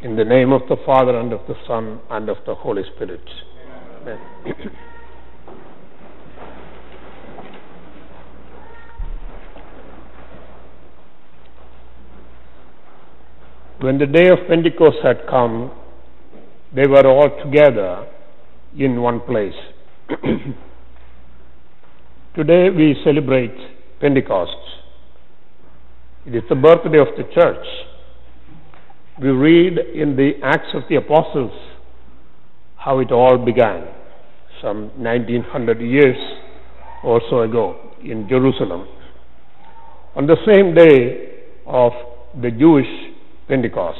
In the name of the Father, and of the Son, and of the Holy Spirit. Amen. When the day of Pentecost had come, they were all together in one place. Today we celebrate Pentecost. It is the birthday of the church. We read in the Acts of the Apostles how it all began, some 1900 years or so ago in Jerusalem, on the same day of the Jewish Pentecost.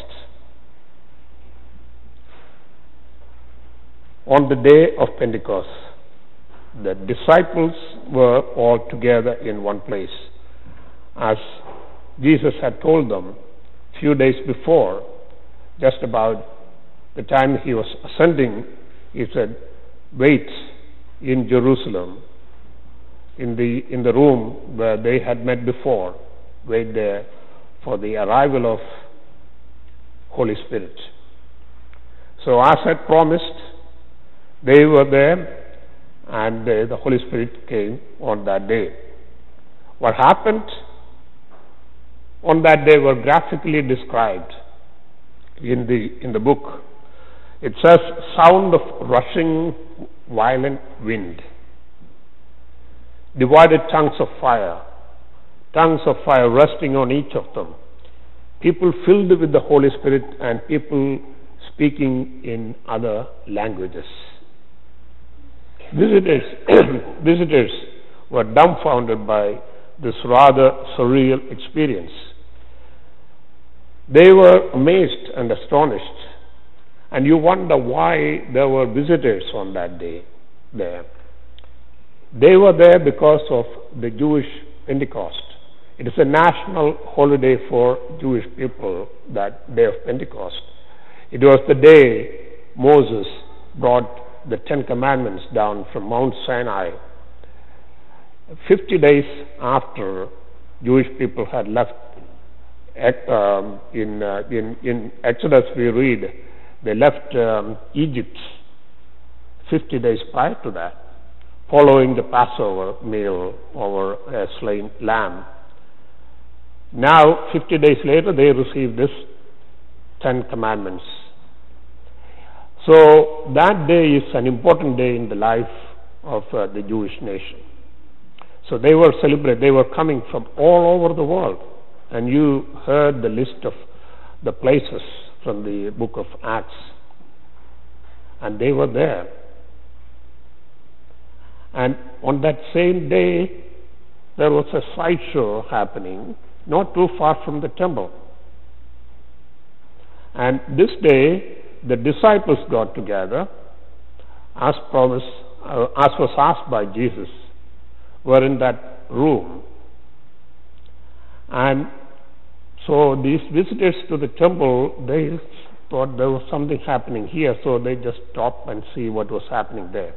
On the day of Pentecost, the disciples were all together in one place, as Jesus had told them a few days before, just about the time he was ascending. He said, "Wait in Jerusalem, in the room where they had met before. Wait there for the arrival of Holy Spirit." So as had promised, they were there, and the Holy Spirit came on that day. What happened on that day were graphically described in the book. It says, sound of rushing violent wind, divided tongues of fire resting on each of them, people filled with the Holy Spirit, and people speaking in other languages. Visitors were dumbfounded by this rather surreal experience. They were amazed and astonished, and you wonder why there were visitors on that day there. They were there because of the Jewish Pentecost. It is a national holiday for Jewish people, that day of Pentecost. It was the day Moses brought the Ten Commandments down from Mount Sinai. 50 days after Jewish people had left, in Exodus we read, they left Egypt 50 days prior to that, following the Passover meal over a slain lamb. Now, 50 days later, they received this 10 Commandments. So that day is an important day in the life of the Jewish nation. So they were celebrating. They were coming from all over the world, and you heard the list of the places from the book of Acts, and they were there. And on that same day, there was a sideshow happening not too far from the temple. And this day, the disciples got together, as promised, as was asked by Jesus, were in that room. And so these visitors to the temple, they thought there was something happening here, so they just stopped and see what was happening there.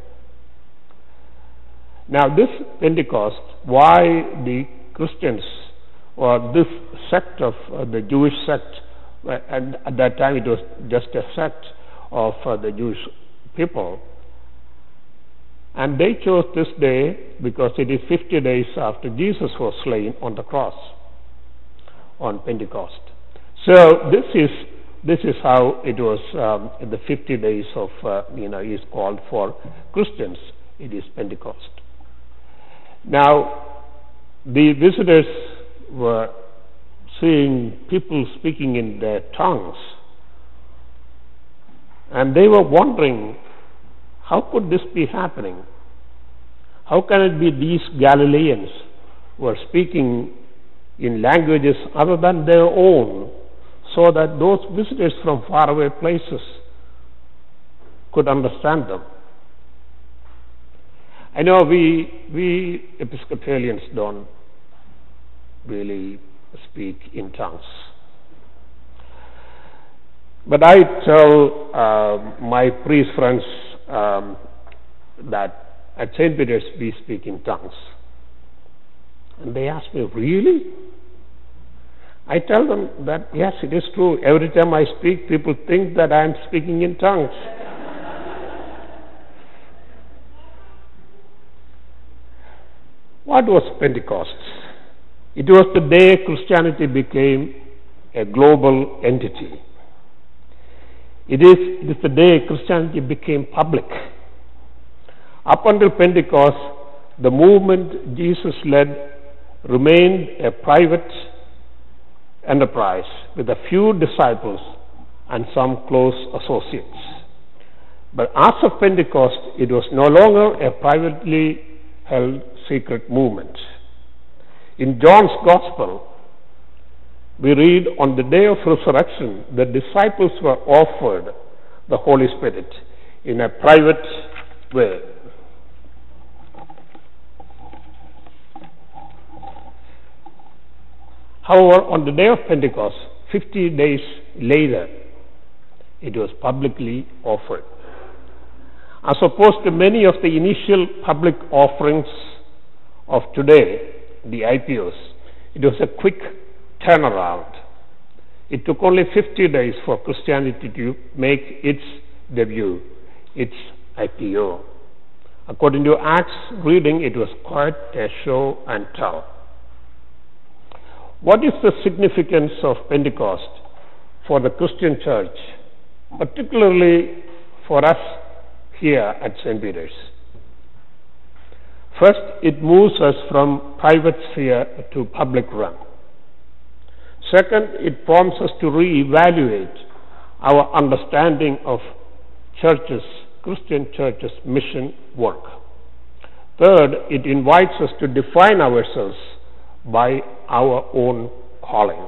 Now this Pentecost, why the Christians, or this sect of the Jewish sect, and at that time it was just a sect of the Jewish people, and they chose this day because it is 50 days after Jesus was slain on the cross on Pentecost. So this is how it was. The 50 days of is called for Christians. It is Pentecost. Now the visitors were seeing people speaking in their tongues, and they were wondering, how could this be happening? How can it be these Galileans were speaking in languages other than their own, so that those visitors from faraway places could understand them? I know we Episcopalians don't really speak in tongues, but I tell my priest friends that at St. Peter's we speak in tongues, and they ask me, really? I tell them that, yes, it is true. Every time I speak, people think that I am speaking in tongues. What was Pentecost? It was the day Christianity became a global entity. It is the day Christianity became public. Up until Pentecost, the movement Jesus led remained a private enterprise with a few disciples and some close associates. But as of Pentecost, it was no longer a privately held secret movement. In John's Gospel, we read, on the day of resurrection, the disciples were offered the Holy Spirit in a private way. However, on the day of Pentecost, 50 days later, it was publicly offered. As opposed to many of the initial public offerings of today, the IPOs, it was a quick turnaround. It took only 50 days for Christianity to make its debut, its IPO. According to Acts reading, it was quite a show and tell. What is the significance of Pentecost for the Christian church, particularly for us here at St. Peter's? First, it moves us from private sphere to public realm. Second, it prompts us to reevaluate our understanding of churches, Christian churches' mission work. Third, it invites us to define ourselves by our own calling.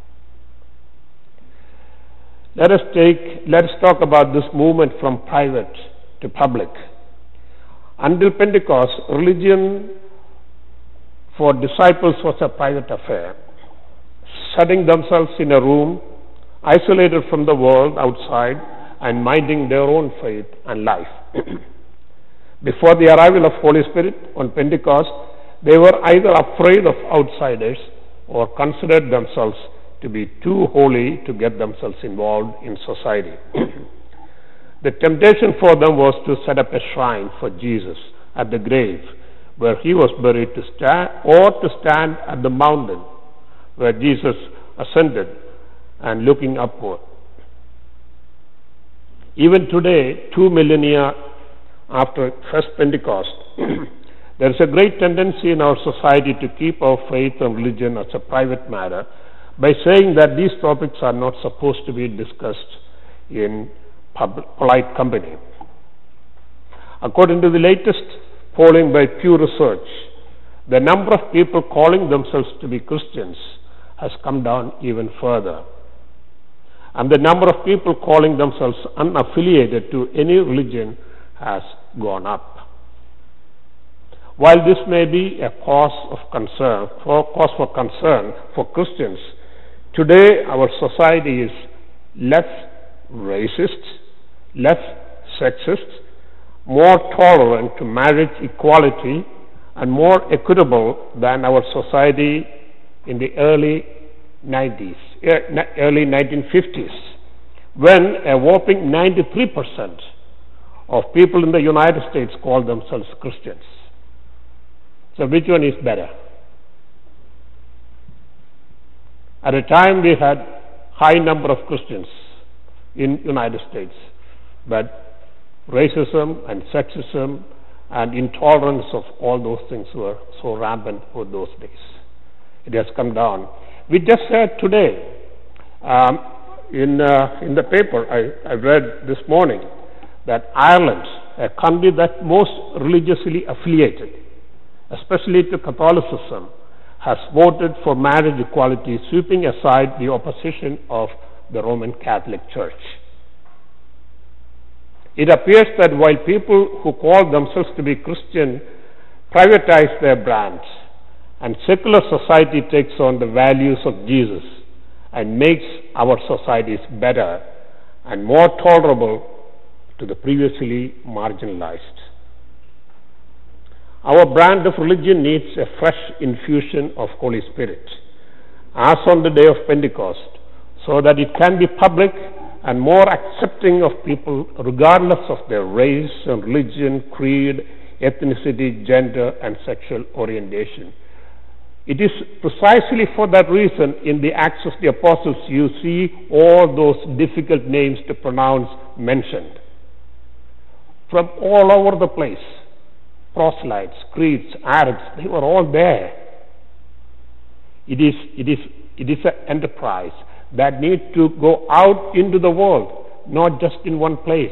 Let us talk about this movement from private to public. Until Pentecost, religion for disciples was a private affair, shutting themselves in a room, isolated from the world outside, and minding their own faith and life. Before the arrival of Holy Spirit on Pentecost, they were either afraid of outsiders or considered themselves to be too holy to get themselves involved in society. The temptation for them was to set up a shrine for Jesus at the grave where he was buried, to stand at the mountain where Jesus ascended and looking upward. Even today, 2 millennia after first Pentecost, there is a great tendency in our society to keep our faith and religion as a private matter by saying that these topics are not supposed to be discussed in polite company. According to the latest polling by Pew Research, the number of people calling themselves to be Christians has come down even further, and the number of people calling themselves unaffiliated to any religion has gone up. While this may be a cause for concern for Christians, today our society is less racist, less sexist, more tolerant to marriage equality, and more equitable than our society in the early 1950s, when a whopping 93% of people in the United States called themselves Christians. So which one is better? At a time we had high number of Christians in United States, but racism and sexism and intolerance of all those things were so rampant for those days. It has come down. We just heard today in the paper I read this morning that Ireland, a country that most religiously affiliated, especially to Catholicism, has voted for marriage equality, sweeping aside the opposition of the Roman Catholic Church. It appears that while people who call themselves to be Christian privatize their brands, and secular society takes on the values of Jesus and makes our societies better and more tolerable to the previously marginalized. Our brand of religion needs a fresh infusion of Holy Spirit, as on the day of Pentecost, so that it can be public and more accepting of people regardless of their race and religion, creed, ethnicity, gender, and sexual orientation. It is precisely for that reason in the Acts of the Apostles you see all those difficult names to pronounce mentioned. From all over the place, proselytes, Greeks, Arabs, they were all there. It is an enterprise that needs to go out into the world, not just in one place.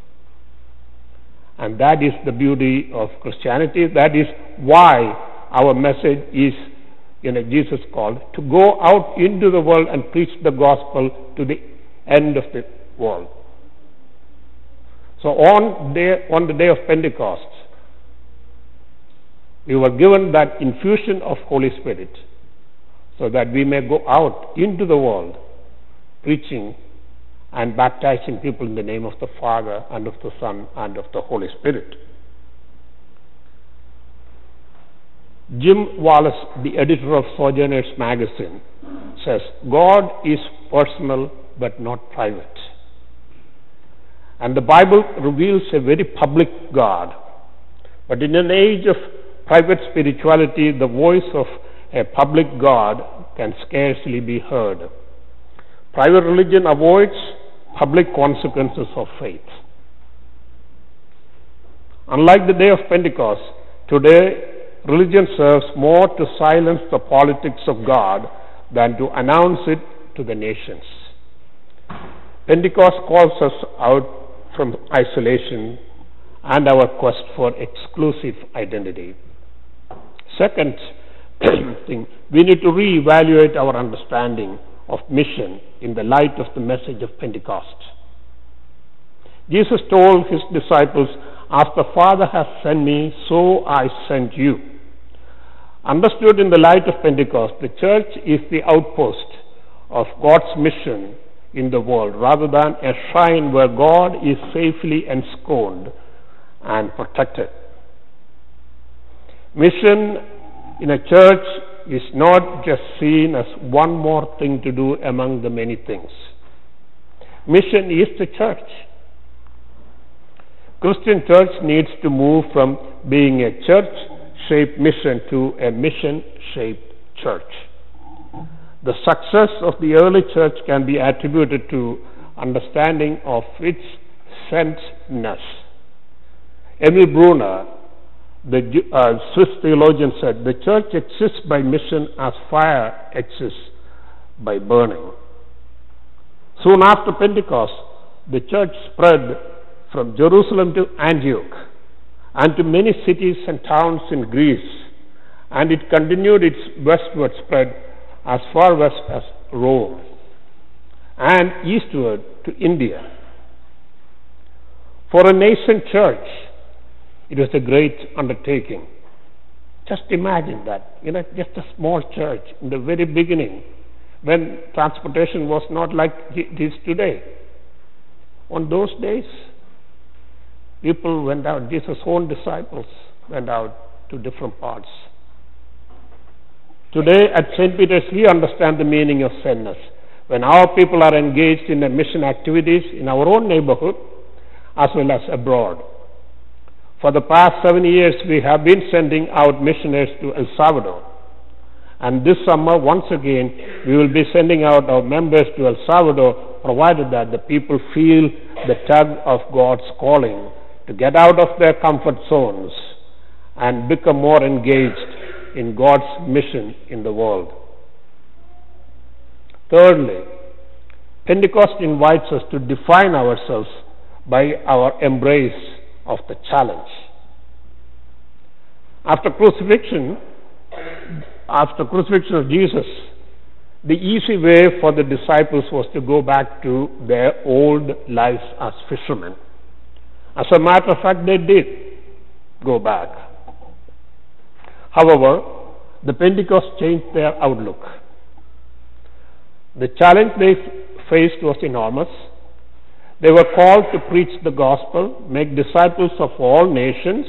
And that is the beauty of Christianity. That is why our message is, Jesus called, to go out into the world and preach the gospel to the end of the world. So on the day of Pentecost, we were given that infusion of Holy Spirit so that we may go out into the world preaching and baptizing people in the name of the Father and of the Son and of the Holy Spirit. Jim Wallace, the editor of Sojourners magazine, says, God is personal but not private. And the Bible reveals a very public God. But in an age of private spirituality, the voice of a public God can scarcely be heard. Private religion avoids public consequences of faith. Unlike the day of Pentecost, today religion serves more to silence the politics of God than to announce it to the nations. Pentecost calls us out from isolation and our quest for exclusive identity. Second thing, we need to reevaluate our understanding of mission in the light of the message of Pentecost. Jesus told his disciples, "As the Father has sent me, so I sent you." Understood in the light of Pentecost, the church is the outpost of God's mission in the world, rather than a shrine where God is safely ensconced and protected. Mission in a church is not just seen as one more thing to do among the many things. Mission is the church. Christian church needs to move from being a church-shaped mission to a mission-shaped church. The success of the early church can be attributed to understanding of its sentness. Emil Brunner, the Swiss theologian, said, "The church exists by mission as fire exists by burning." Soon after Pentecost, the church spread from Jerusalem to Antioch and to many cities and towns in Greece, and it continued its westward spread as far west as Rome and eastward to India. For a nascent church, it was a great undertaking. Just imagine that, just a small church in the very beginning, when transportation was not like it is today. On those days, people went out, Jesus' own disciples went out to different parts. Today at St. Peter's, we understand the meaning of sentness. When our people are engaged in the mission activities in our own neighborhood as well as abroad. For the past 7 years, we have been sending out missionaries to El Salvador. And this summer, once again, we will be sending out our members to El Salvador, provided that the people feel the tug of God's calling to get out of their comfort zones and become more engaged in God's mission in the world. Thirdly, Pentecost invites us to define ourselves by our embrace of the challenge. After crucifixion of Jesus, the easy way for the disciples was to go back to their old lives as fishermen. As a matter of fact, they did go back. However, the Pentecost changed their outlook. The challenge they faced was enormous. They were called to preach the gospel, make disciples of all nations,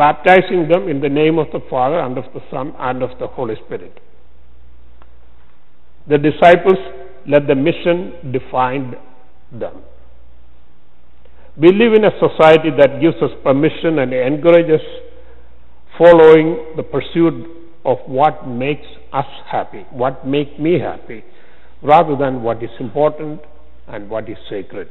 baptizing them in the name of the Father and of the Son and of the Holy Spirit. The disciples let the mission define them. We live in a society that gives us permission and encourages following the pursuit of what makes us happy, what makes me happy, rather than what is important and what is sacred.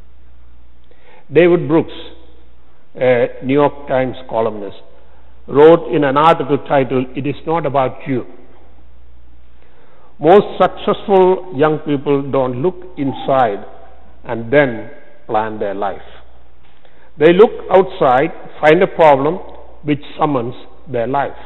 David Brooks, a New York Times columnist, wrote in an article titled, "It is not about you." Most successful young people don't look inside and then plan their life. They look outside, find a problem which summons their life.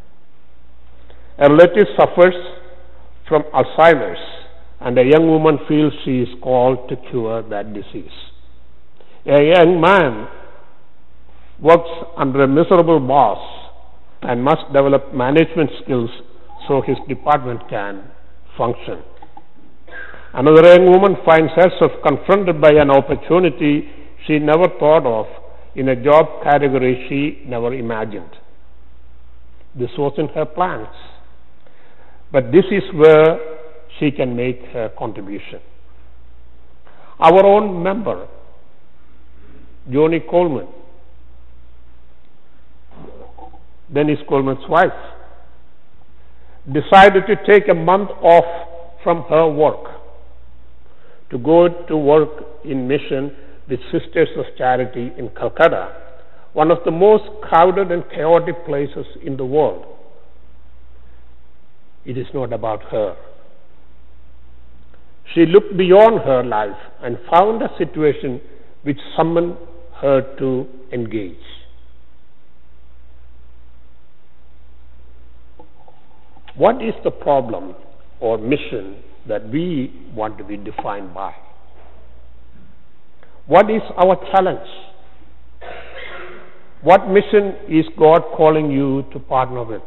A relative suffers from Alzheimer's, and a young woman feels she is called to cure that disease. A young man works under a miserable boss and must develop management skills so his department can function. Another young woman finds herself confronted by an opportunity she never thought of in a job category she never imagined. This was in her plans, but this is where she can make her contribution. Our own member, Johnnie Coleman, Dennis Coleman's wife, decided to take a month off from her work to go to work in mission with Sisters of Charity in Calcutta, one of the most crowded and chaotic places in the world. It is not about her. She looked beyond her life and found a situation which summoned her to engage. What is the problem or mission that we want to be defined by? What is our challenge? What mission is God calling you to partner with?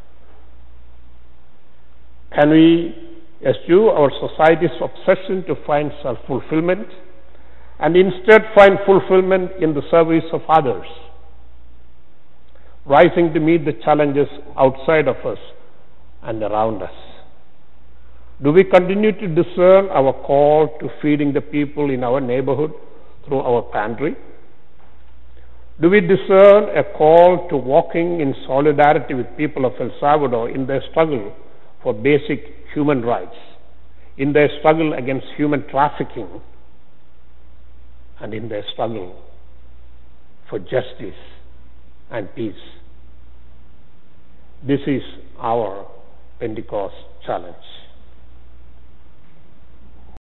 Can we eschew our society's obsession to find self-fulfillment and instead find fulfillment in the service of others, rising to meet the challenges outside of us and around us? Do we continue to discern our call to feeding the people in our neighborhood through our pantry? Do we discern a call to walking in solidarity with people of El Salvador in their struggle for basic human rights, in their struggle against human trafficking, and in their struggle for justice and peace? This is our Pentecost challenge.